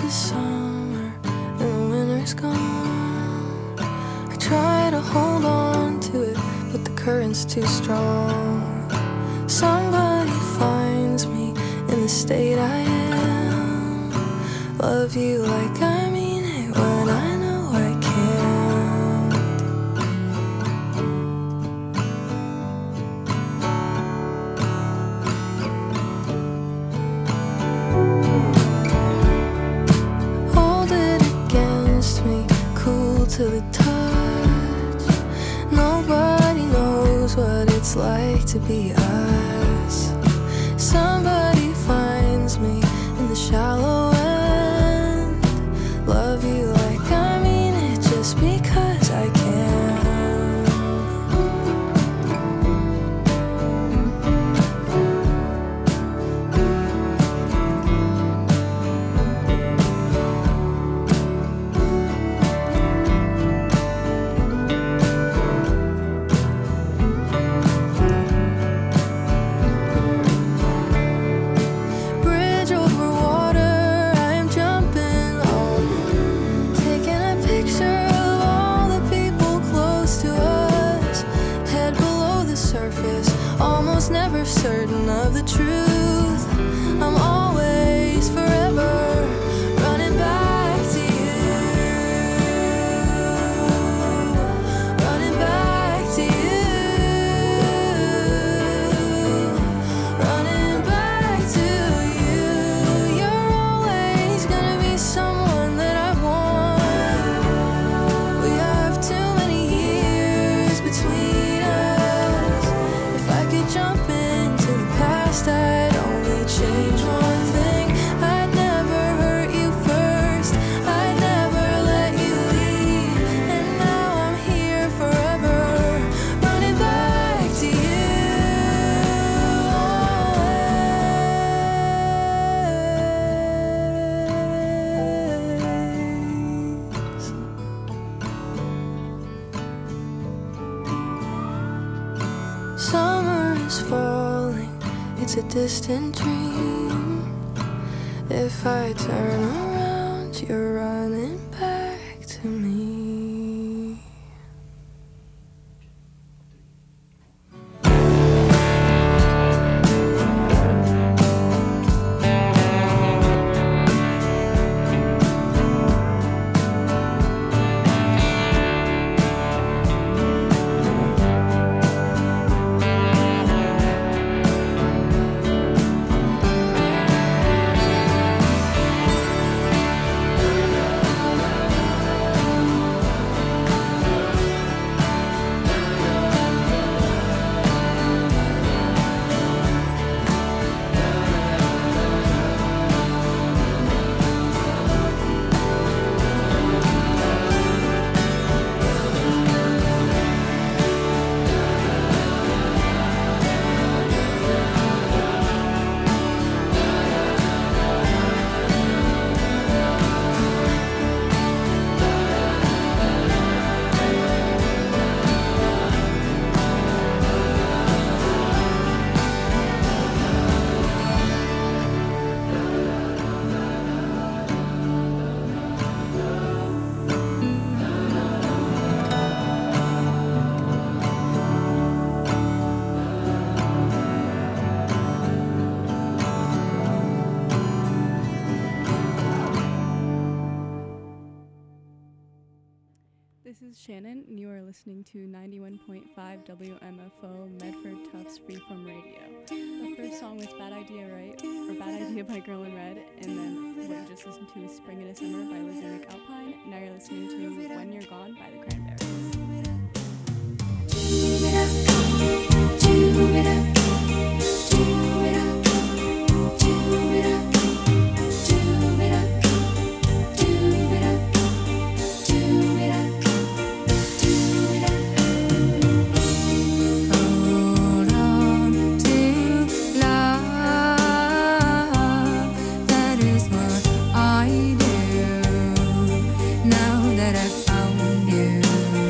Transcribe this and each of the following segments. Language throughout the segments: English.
the summer and the winter's gone. I try to hold on to it, but the current's too strong. Somebody finds me in the state I am. Love you like I mean it when I know I can. Hold it against me, cool to the touch. Nobody knows what it's like to be us. Somebody finds me in the shallow end. Love you like I mean it just because I can. Bridge over water, I'm jumping on. Taking a picture of all the people close to us. Head below the surface, almost never certain of the truth. I'm always forever running back to you. Running back to you. Running back to you. You're always gonna be someone that I want. We have too many years between us. If I could jump into the past, I'd only change one thing. I'd never hurt you first. I'd never let you leave. And now I'm here forever, running back to you. Always. Summer is falling, it's a distant dream. If I turn around, you're running back to me. This is Shannon, and you are listening to 91.5 WMFO Medford Tufts Freeform Radio. The first song was Bad Idea, Right? Or Bad Idea by Girl in Red, and then what you just listened to is Spring in a Summer by Lizzie McAlpine. Now you're listening to When You're Gone by the Cranberries. Hold on to love, that is what I do. Now that I've found you.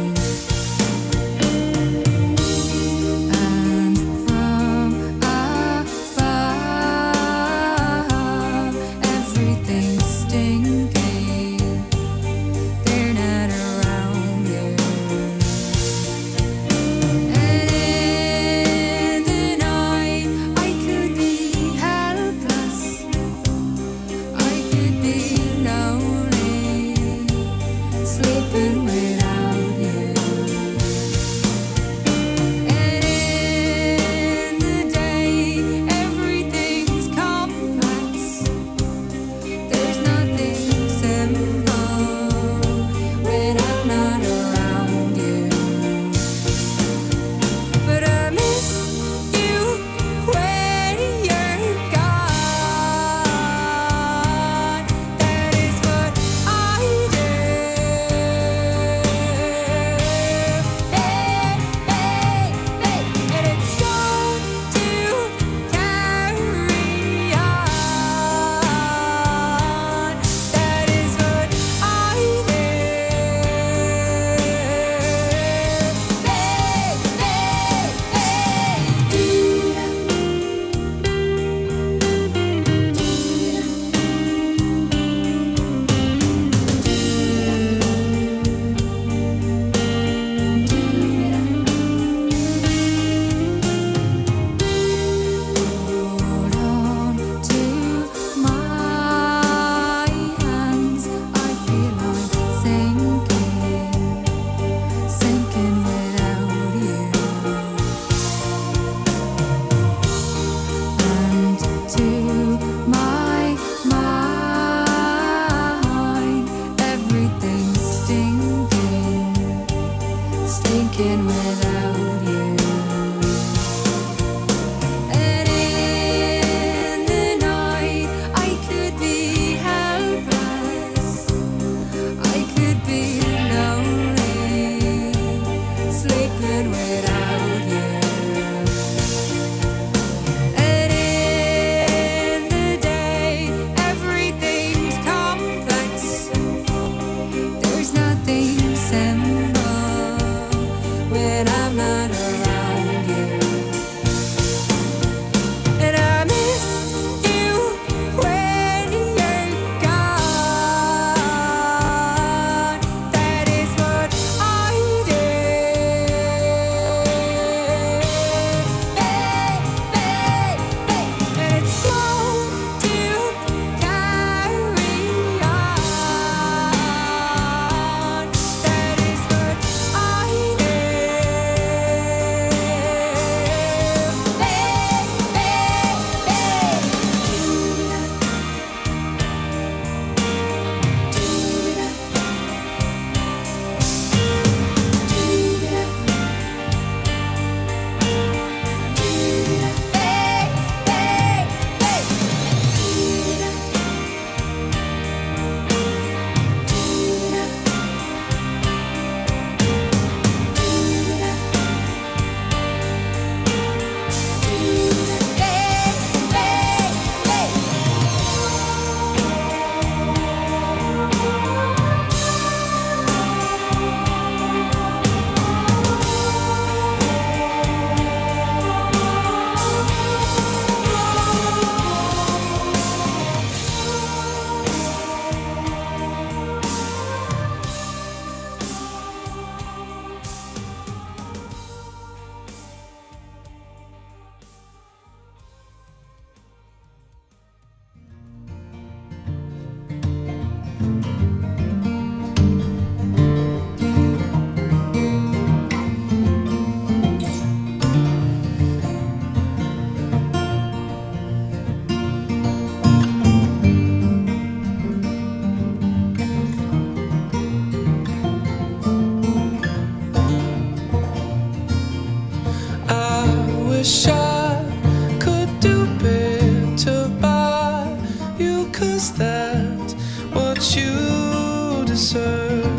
wish I could do better by you, 'cause that's what you deserve.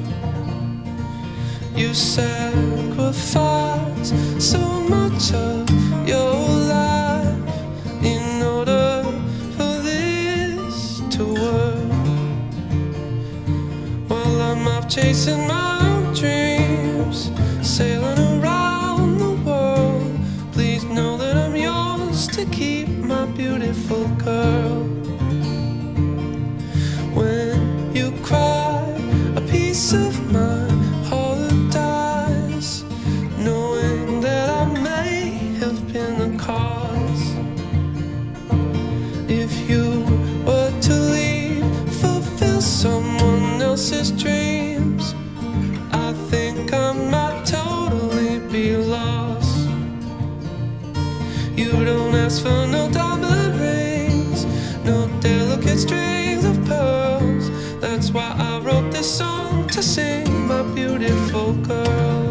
You sacrifice so much of your life in order for this to work. While I'm off chasing my own dreams, sailing around the world, please know that I'm yours to keep, my beautiful girl. When you cry, a piece of my heart dies, knowing that I may have been the cause. If you were to leave, fulfill someone else's dreams, I think I might totally be lost. You don't ask for no diamond rings, no delicate strings of pearls. That's why I wrote this song to sing, my beautiful girl.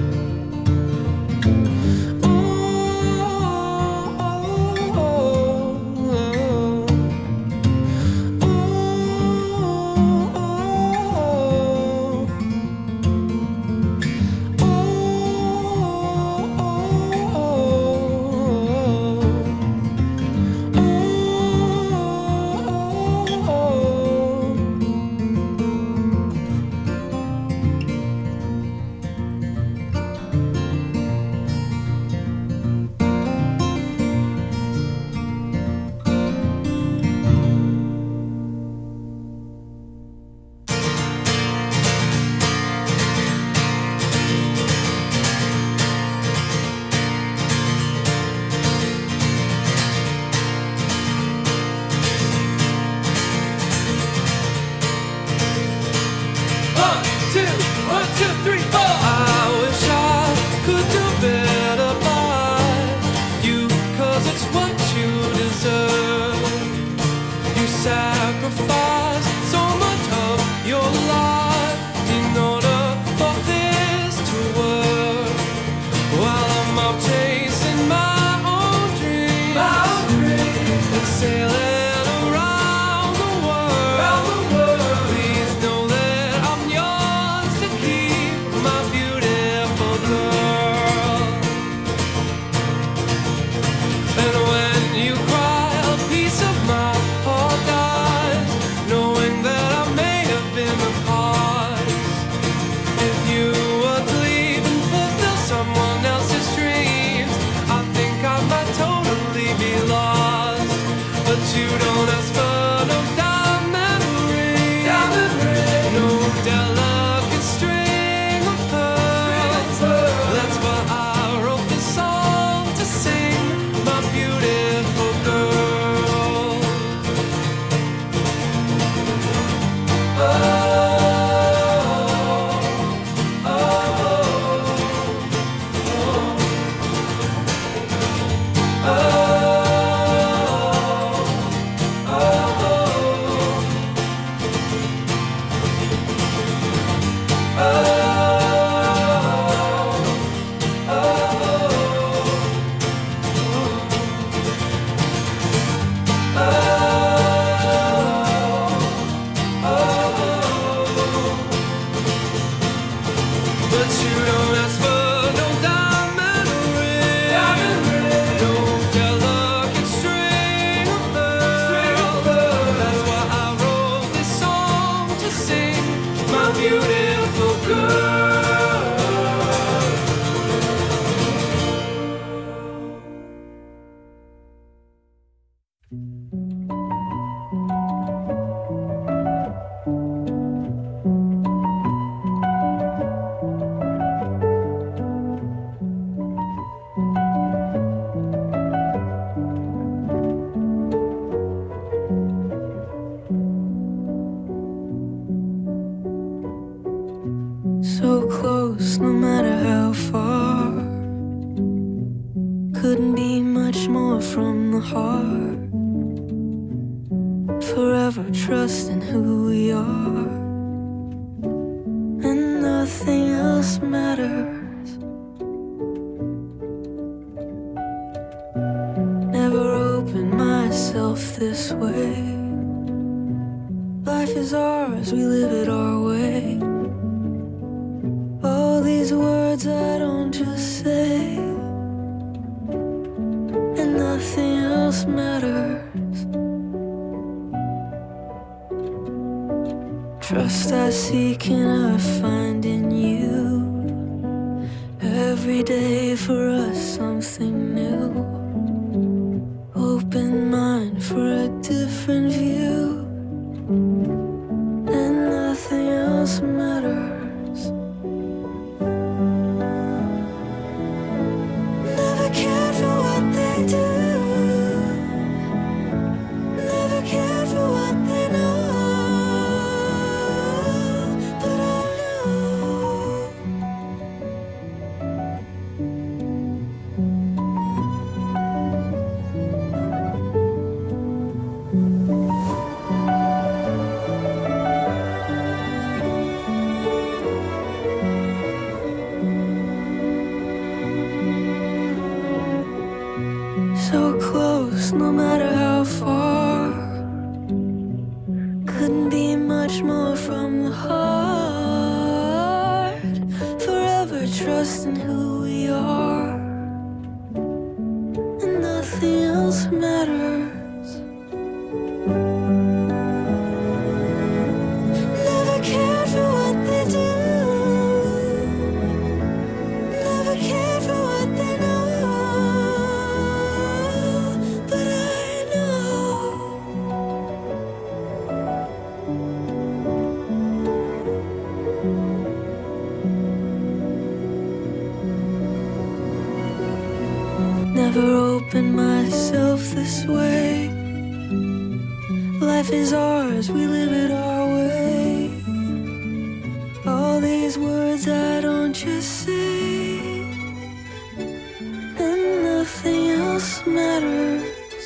So close, no matter how far. Couldn't be much more from the heart. Forever trusting who we are, and nothing else matters. myself this way. Life is ours, we live it our way. All these words I don't just say, and nothing else matters. Trust I seek and I find in you. Every day for us something new. Open mind for a different view, and nothing else matters. Never cared for what they do, never cared for what they know. So close, no matter how far. Couldn't be much more from the heart. Forever trusting who we are, and nothing else matters. Never cared for what they do, never cared for what they know. Never opened myself this way. Life is ours, we live it our way. All these words I don't just say, and nothing else matters.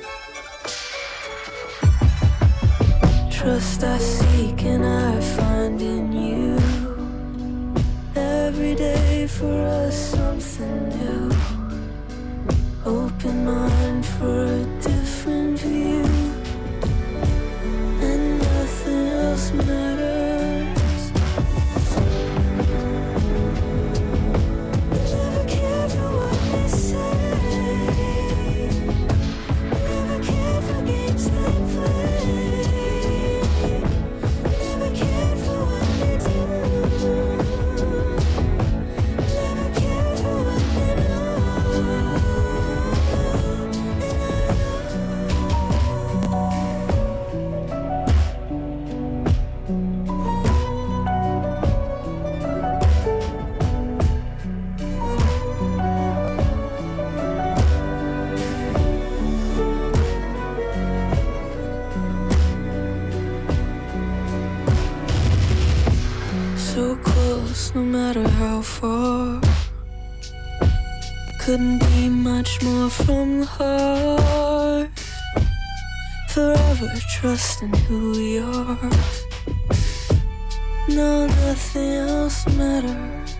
Trust I seek and I find in you. Every day for us something new. Open mind for a different view, and nothing else matters. Never cared for what they say, never cared for games they play, never cared for what they do, never cared for what they know. So close, no matter how far. Couldn't be much more from the heart. Forever trusting who we are. No, nothing else matters.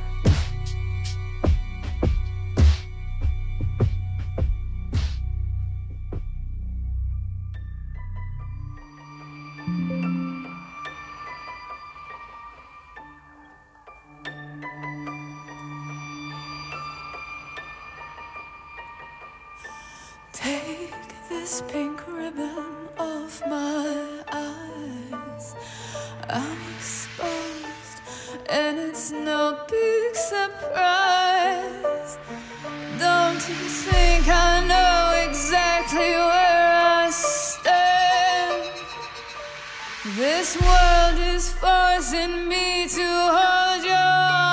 Take this pink ribbon off my eyes. I'm exposed, and it's no big surprise. Don't you think I know exactly where I stand? This world is forcing me to hold your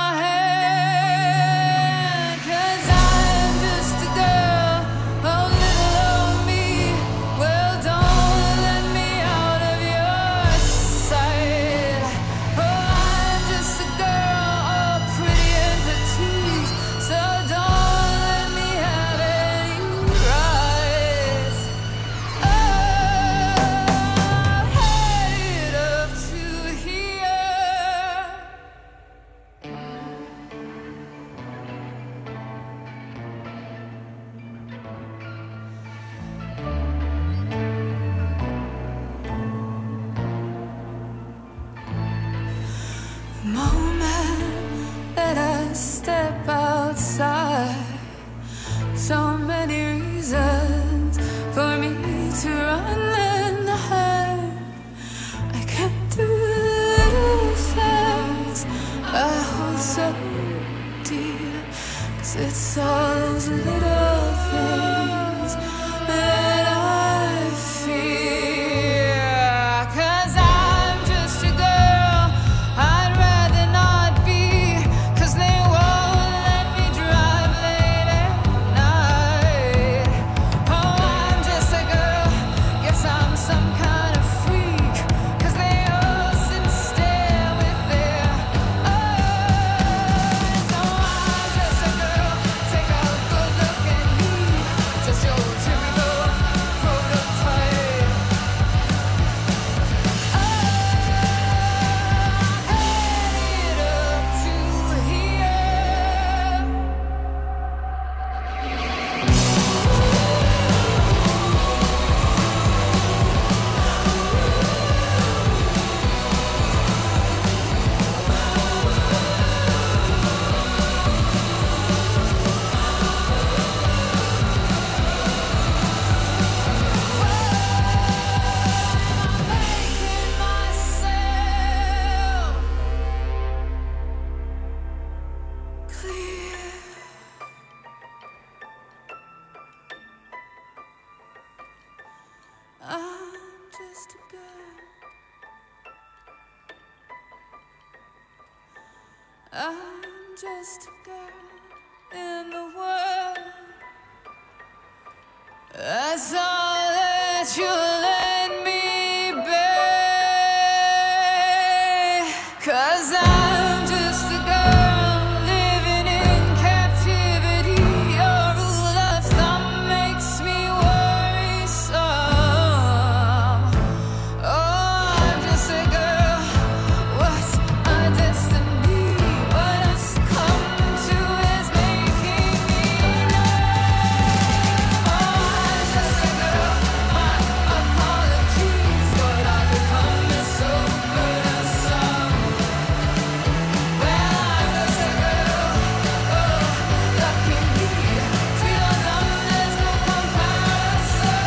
hand. 'Cause I'm just a girl, a little old me. Well, don't let me out of your sight. Oh, I'm just a girl, all pretty and petite. So don't let me have any rights. Oh, head up to here. so many reasons for me to run and hide. I can't do the little things I hold so dear, 'cause it's all those little things that I fear. 'Cause I'm just a girl I'd rather not be, 'cause they won't let me drive late at night. Oh, I'm just a girl, guess I'm some kind of freak, 'cause they all sit and stare with their eyes. Oh, I'm just a girl, take a good look at me, just your typical prototype. Oh, headed up to here. Making myself clear. I'm just a girl. I'm just a girl in the world. That's all that you let me be. 'Cause I'm just a girl living in captivity. Your rule of thumb makes me worrisome. Oh, I'm just a girl. What's my destiny? What I've come to is making me know. Oh, I'm just a girl. My apologies, but I've become so good at some. Well, I'm just a girl. Oh, lucky me. Feel dumb, there's no comparison.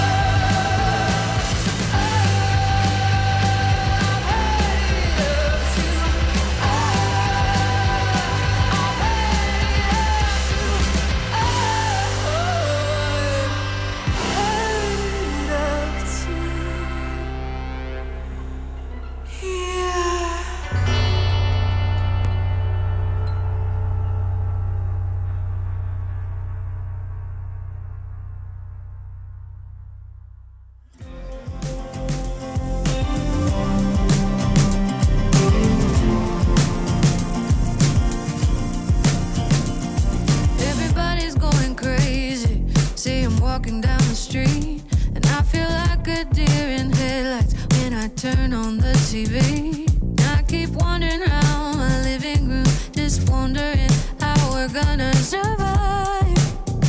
Everybody's going crazy. See him walking down the street, and I feel like a deer in headlights when I turn on the TV. I keep wandering around my living room, just wondering how we're gonna survive.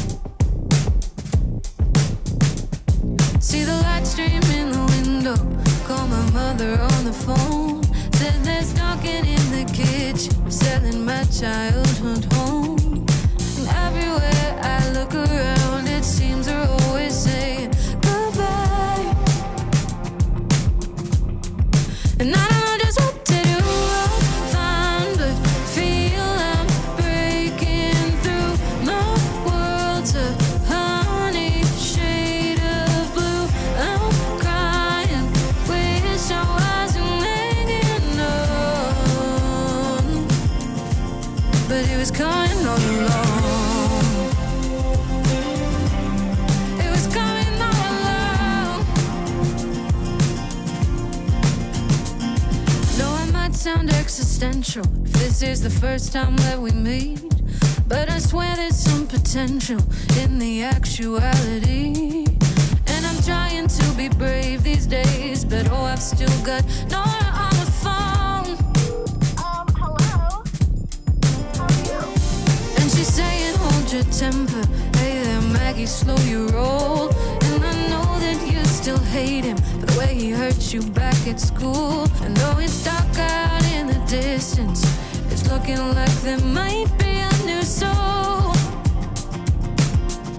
See the light stream in the window, call my mother on the phone. Said there's knocking in the kitchen, selling my childhood home. And everywhere I look around, it seems they're always saying goodbye. And I don't know just what to do. I'll find, but feel I'm breaking through. My world's a honey shade of blue. I'm crying, wish I wasn't hanging on, but it was coming all along. It was coming all along. Though I might sound existential if this is the first time that we meet, but I swear there's some potential in the actuality. And I'm trying to be brave these days, but oh, I've still got Nora on the phone. Hello? How are you? And she's saying, hold your temper. Hey there, Maggie, slow your roll. And I know that you still hate him for the way he hurt you back at school. And though it's dark out in the distance, it's looking like there might be a new soul.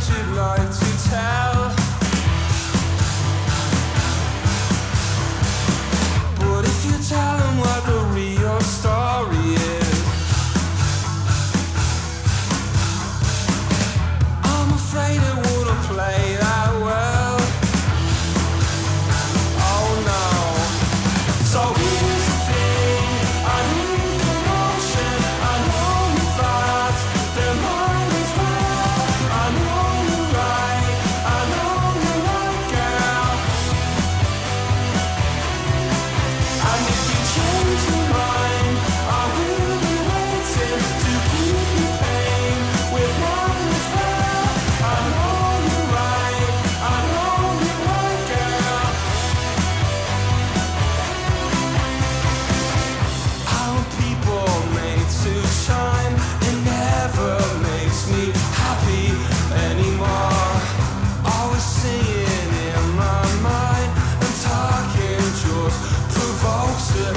stories you'd like to tell. But if you tell them what the real story is, I'm afraid it wouldn't play that well. Oh no. So here's the thing, I need promotion, I know you fast, they're mine as well. I know you're right, I know you're right, girl. And if you change your mind, I will be waiting to keep you paying with mine as well. I know you're right, I know you're right, girl. How people made to shine, it never makes me happy anymore. Always singing in my mind and talking just provokes it.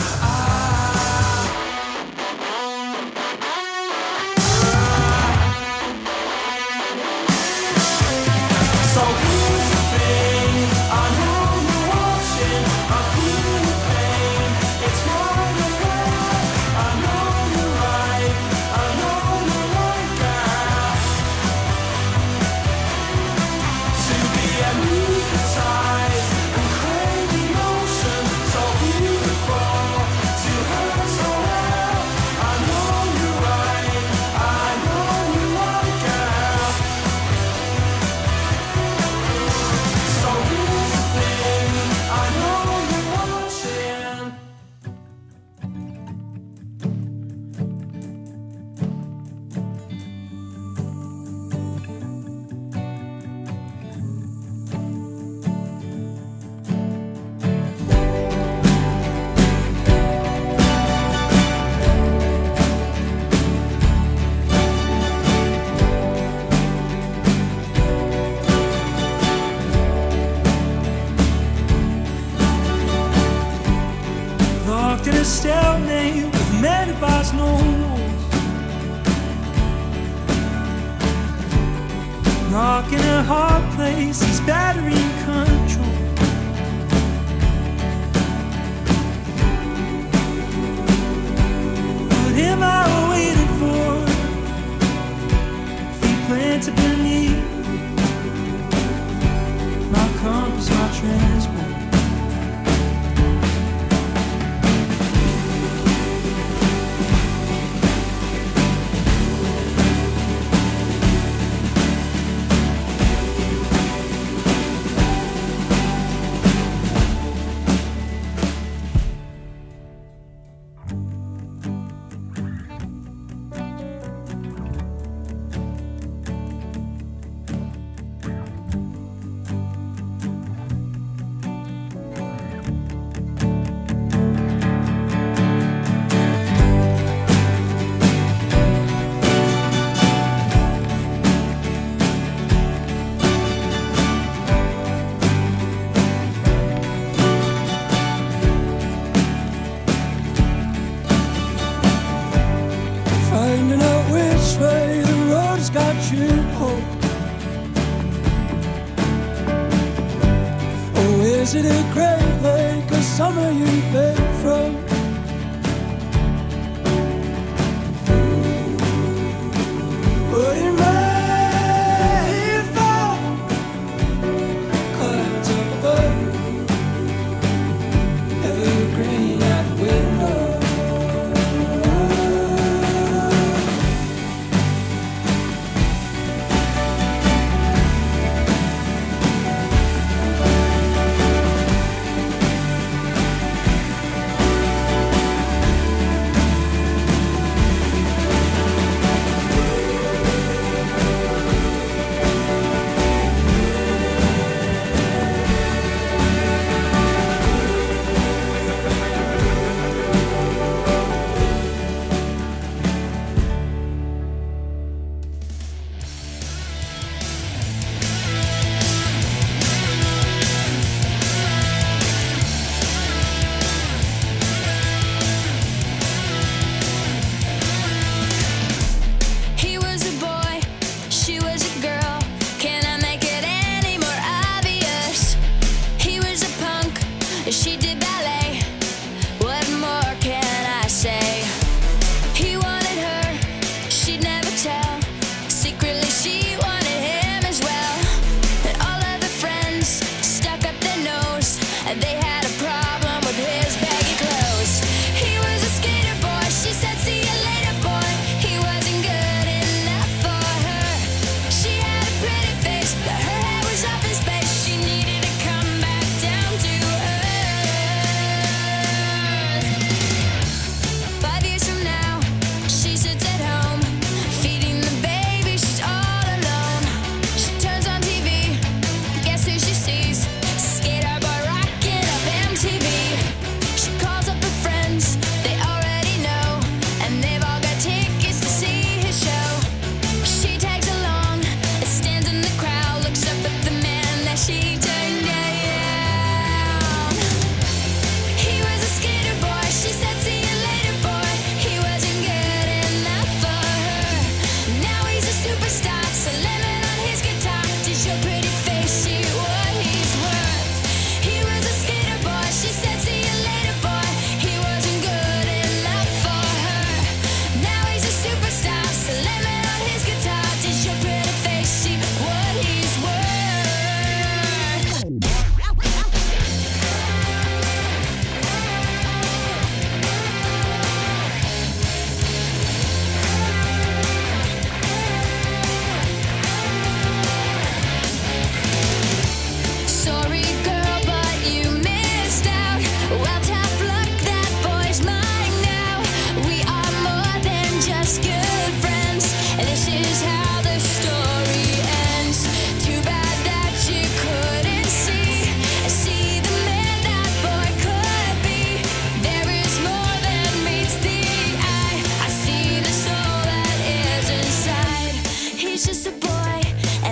So here's the thing, I know you're watching, I feel the pain, it's mine as well. I know you're right, I know you're right, girl. To be anesthetized and crave emotion so beautiful, to hurt so well. I know you're right, I know you're right, girl. So here's the thing, I know you're watching. Locked in a stalemate with many bars, no rules. Rock in a hard place, he's battery control. What am I waiting for? If we plan to believe my compass, my transport. Finding out which way the road's got you home. Oh, is it a great lake or somewhere you've been from? But it may fall clouds up above, evergreen at the window.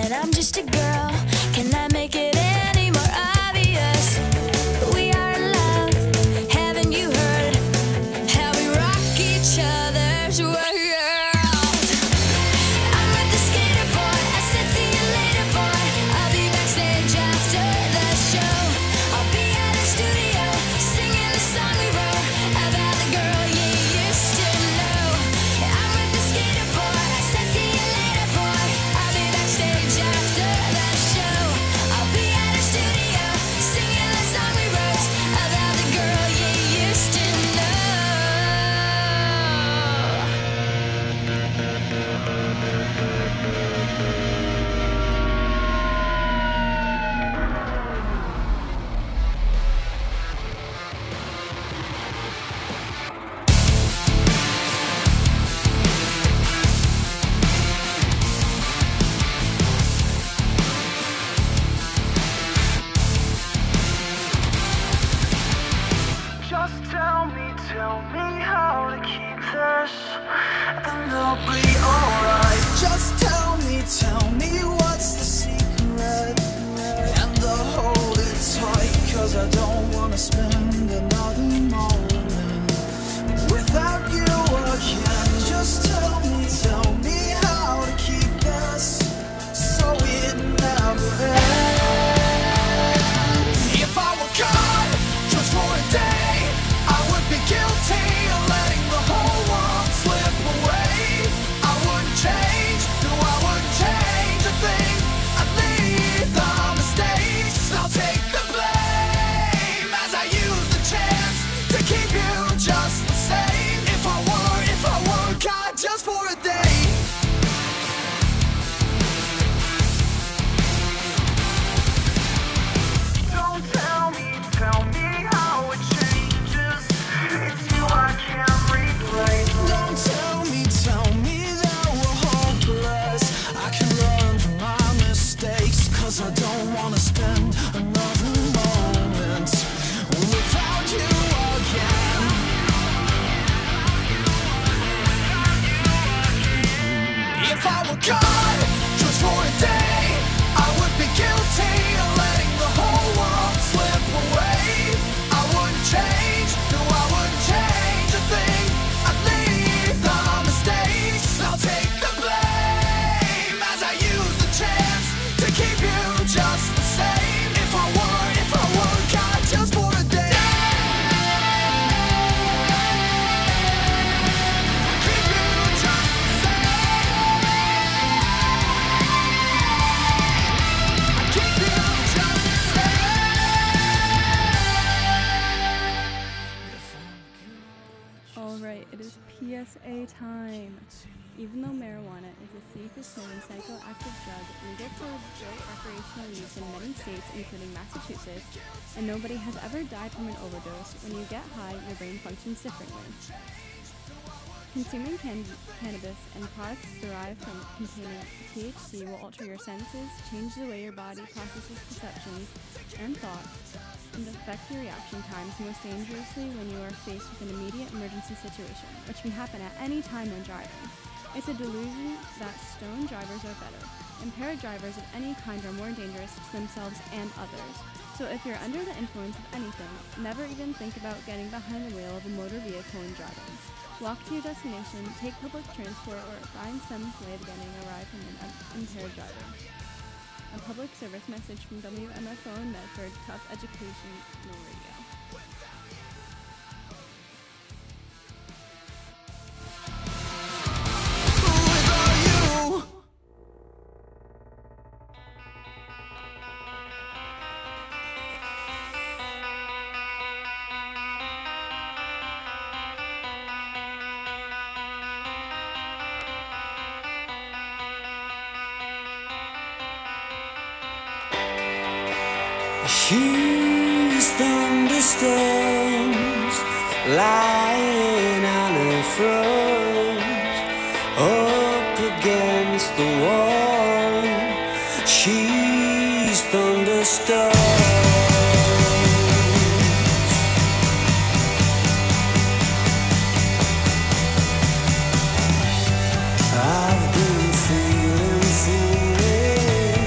that I'm just a girl. Can I make it any more obvious? We are in love. Haven't you heard how we rock each other's world? I'm with the skater boy. I said see you later, boy. I'll be backstage after the show. I'll be at the studio singing the song we wrote about the girl you used to know. I'm with the skater boy. I said see you later, boy. I'll be backstage after the show. I'll be at the studio singing the song we wrote about the girl you used to know. Just tell me how to keep this, and I'll be alright. Just tell me what's the secret, and I'll hold it tight, 'cause I don't wanna spend another moment without you again. Just tell me how to keep this, so it never ends. If I were God, just for a day, I would be guilty of letting the whole world slip away. I wouldn't change, no, I wouldn't change a thing. I'd leave the mistakes, I'll take the blame as I use the chance to keep you just the same. If I were God, just for a day. Don't tell me how it changes. It's you I can't replace. Don't tell me that we're hopeless. I can learn from my mistakes, 'cause I don't wanna spend another moment without you again. If I were God, just for a day, I would be guilty of letting the whole world slip away. I wouldn't change, no, I wouldn't change a thing. I'd leave the mistakes, I'll take the blame as I use the chance to keep you just the same. If I were God, just for a day. Keep you just the same. Keep you just the same. Alright, it is PSA time. Even though marijuana is the safest known psychoactive drug, legal for adult recreational use in many states, including Massachusetts, and nobody has ever died from an overdose, when you get high, your brain functions differently. Consuming cannabis and products derived from containing THC will alter your senses, change the way your body processes perceptions and thoughts, and affect your reaction times most dangerously when you are faced with an immediate emergency situation, which can happen at any time when driving. It's a delusion that stoned drivers are better. Impaired drivers of any kind are more dangerous to themselves and others. So if you're under the influence of anything, never even think about getting behind the wheel of a motor vehicle and driving. Walk to your destination, take public transport, or find some way of getting a ride from an impaired driver. A public service message from WMFO in Medford, Tough Educational Radio. She's thunderstorms lying on her front, up against the wall. She's thunderstorms. I've been feeling foolish.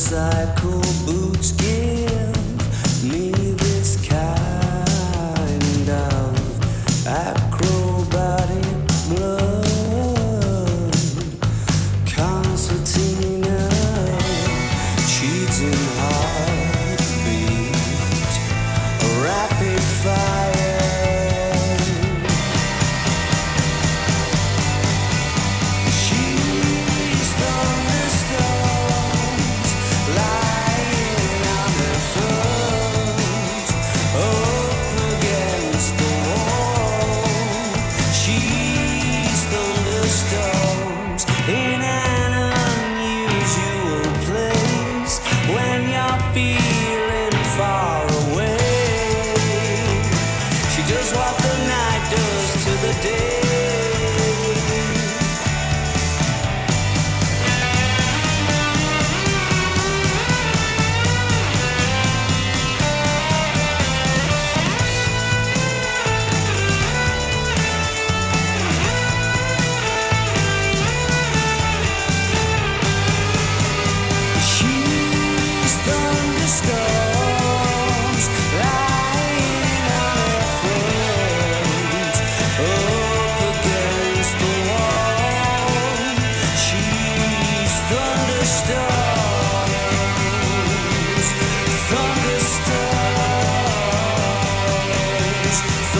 motorcycle boots give me this kind of acrobatic blood. Concertina, cheating heartbeat, rapid fire. She's thunderstorms lying on her front, up against the wall. She's thunderstorms in an unusual place when you're feeling far away. She does what the night does to the day. She's thunderstorms lying on her front, up against the wall. She's thunderstorms, thunderstorms,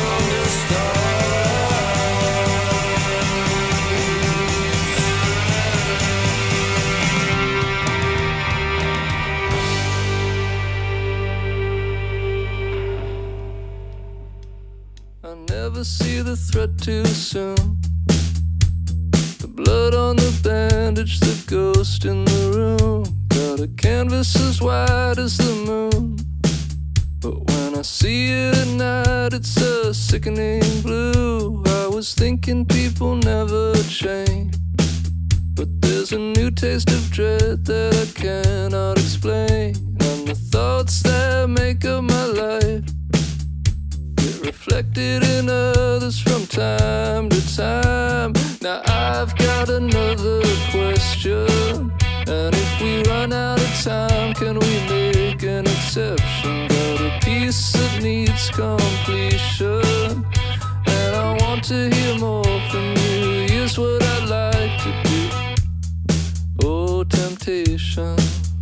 I never see the threat too soon. The blood on the bandage, the ghost in the room. Got a canvas as wide as the moon. But when I see it at night, it's a sickening blue. I was thinking people never change, but there's a new taste of dread that I cannot explain. And the thoughts that make up my life get reflected in others from time to time. Now I've got another question, and if we run out of time, can we make an exception? Got a piece that needs completion, and I want to hear more from you. Here's what I'd like to do. Oh, temptation,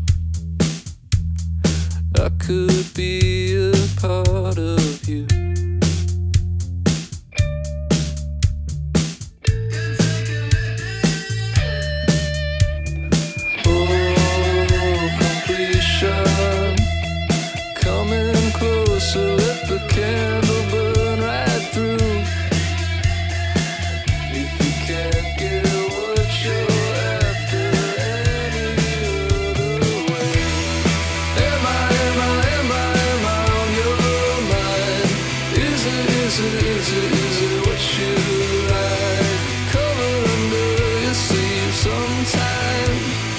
I could be a part of you. Coming closer, let the candle burn right through. If you can't get what you're after any other way, am I on your mind? Is it what you like? Cover under your sleeve sometime.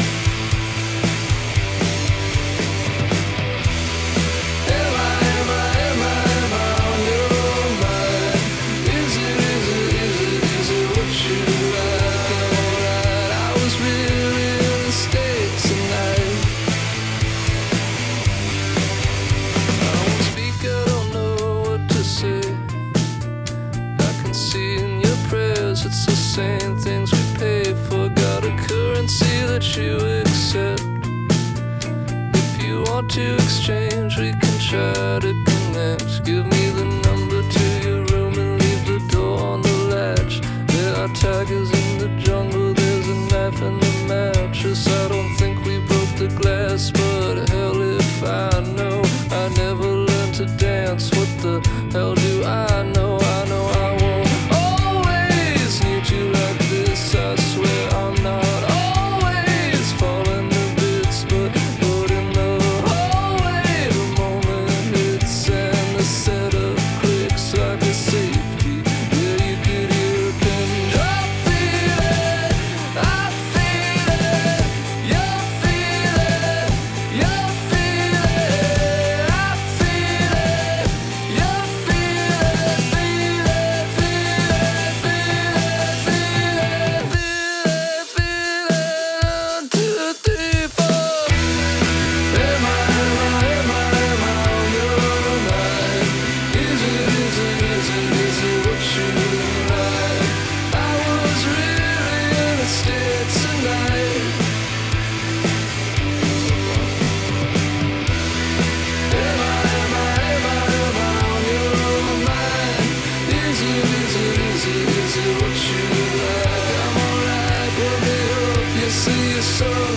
It's the same things we pay for. Got a currency that you accept. If you want to exchange, we can try to connect. Give me the number to your room and leave the door on the latch. There are tigers in the jungle, there's a knife in the mattress. I don't think we broke the glass, but hell if I know. I never learned to dance, what the hell do I know? I know I won't need you like this, I swear I'm not always falling to bits, but in the hallway the moment hits and the set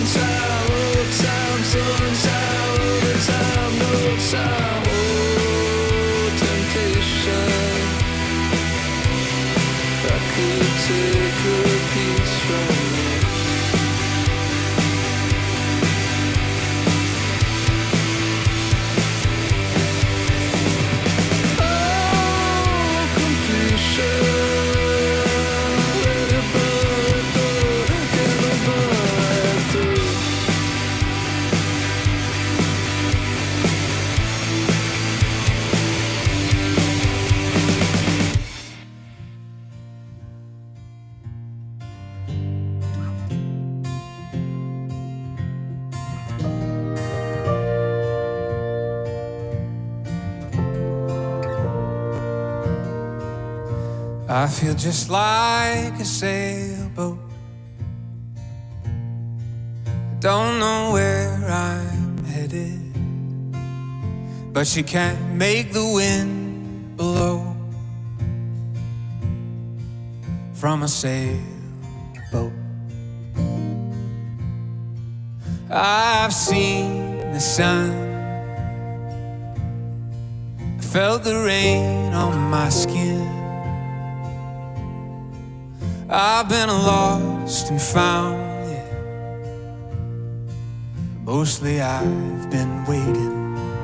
I feel just like a sailboat. I don't know where I'm headed, but you can't make the wind blow from a sailboat. I've seen the sun, I felt the rain on my skin. I've been lost and found, yeah. Mostly I've been waiting.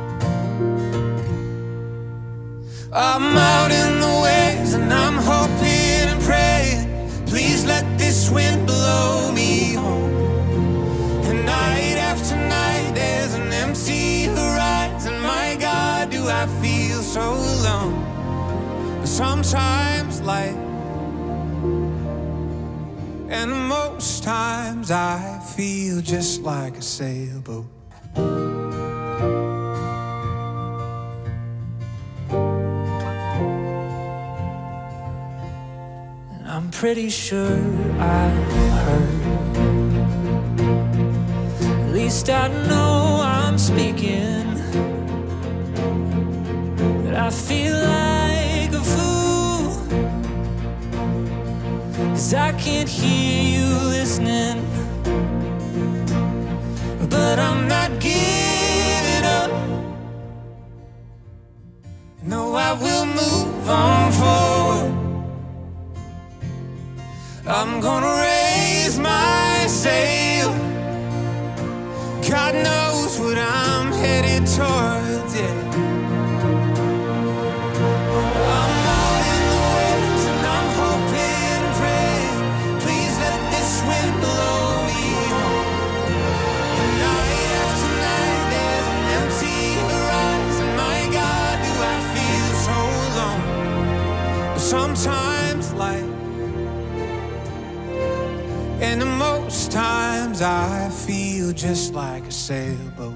I'm out in the waves and I'm hoping and praying, please let this wind blow me home. And night after night there's an empty horizon. My God, do I feel so alone. But sometimes life, and most times I feel just like a sailboat. And I'm pretty sure I've heard, at least I know I'm speaking, that I feel like a fool, 'cause I can't hear you listening. But I'm not giving up. No, I will move on forward. I'm gonna raise my sail. God knows what I'm headed towards, yeah. Sometimes life, and most times I feel just like a sailboat.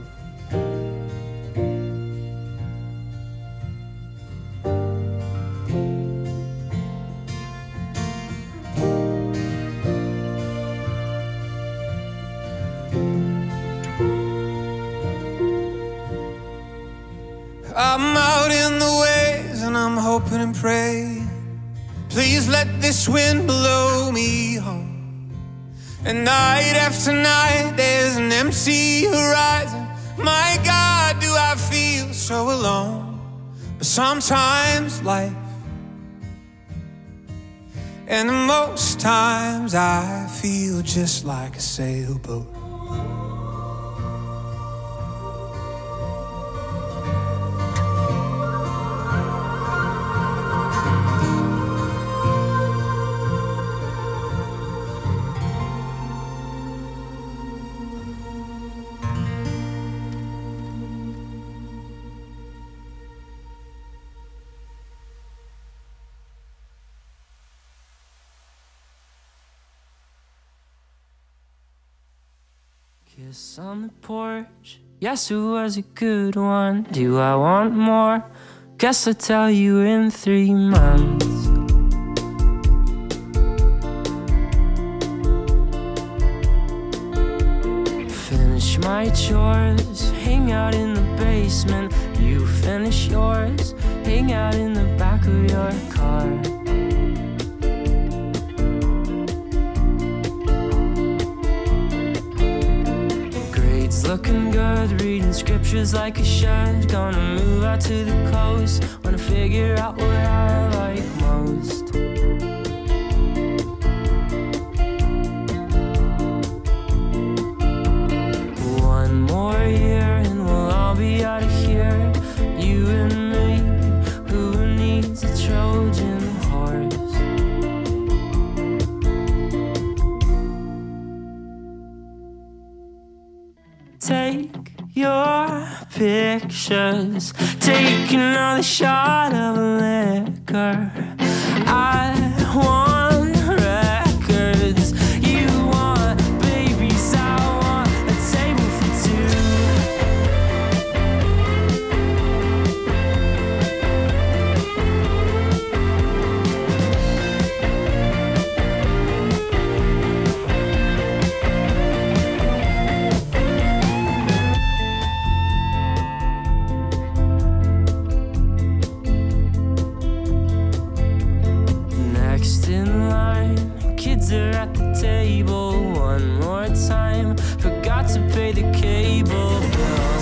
I'm out in the waves and I'm hoping and praying, please let this wind blow me home. And night after night there's an empty horizon. My God, do I feel so alone. But sometimes life, and most times I feel just like a sailboat. Kiss on the porch, yes, it was a good one. Do I want more? Guess I'll tell you in 3 months. Finish my chores, hang out in the basement. You finish yours, hang out in the back of your car. looking good, reading scriptures like I should. Gonna move out to the coast, wanna figure out what I like most. One more year and we'll all be out of here. You and me, who needs a Trojan horse? Take your pictures, take another shot of liquor. I want records, you want babies, I want a table for two. Next in line, kids are at the table one more time. Forgot to pay the cable bill.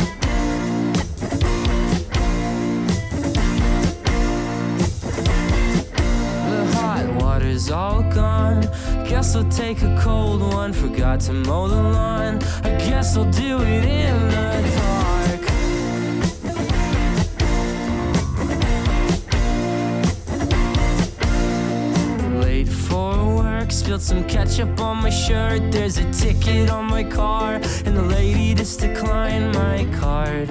The hot water's all gone. Guess I'll take a cold one. Forgot to mow the lawn. I guess I'll do it in the dark. Late for work, spilled some ketchup on my shirt. There's a ticket on my car, and the lady just declined my card.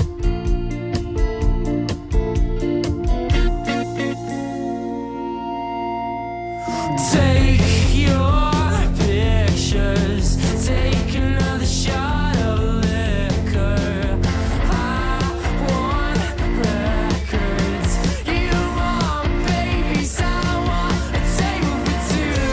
Take your pictures, take another shot of liquor. I want records, you want babies, I want a table for two.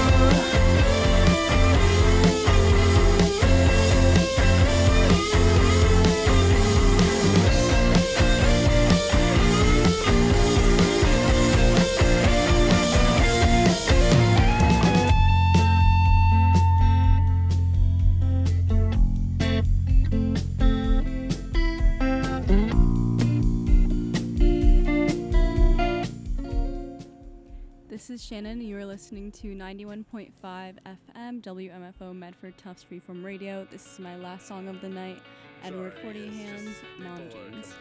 This is Shannon. You are listening to 91.5 FM WMFO Medford Tufts Freeform Radio. This is my last song of the night. Edward 40 Hands, Mom Jeans.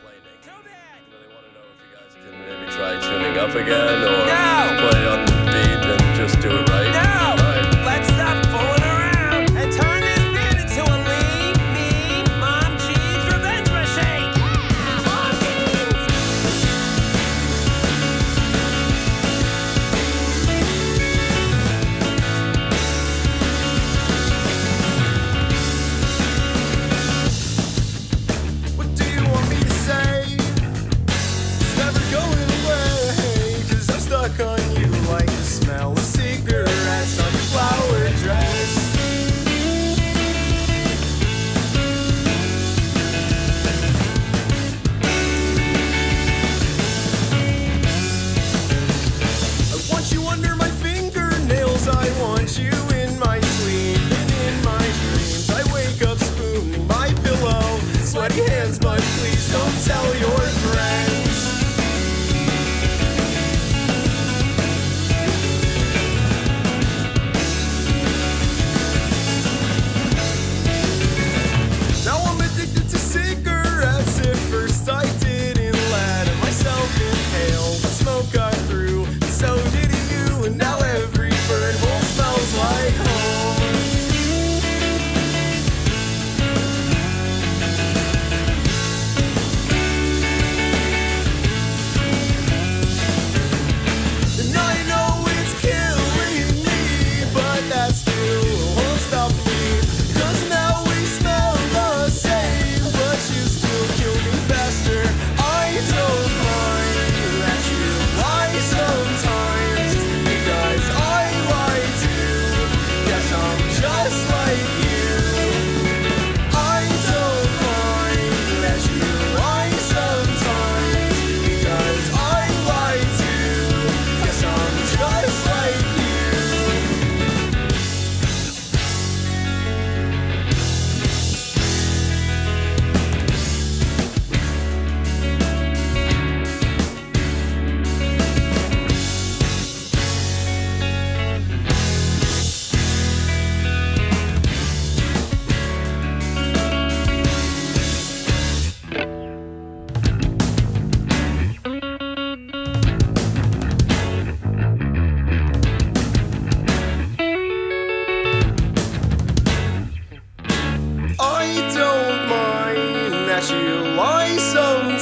Maybe try tuning up again or play on the beat and just do it right. No! Right. Let's stop fooling around and turn this band into a lean, mean, Mom Jeans revenge machine! Mom Jeans! What do you want me to say? It's never going away, 'cause I'm stuck on you like the smell of cigarettes.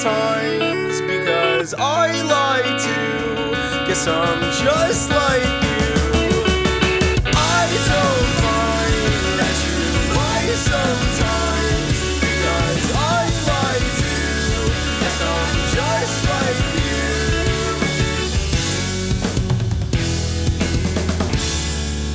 times because I lie to. Guess I'm just like you.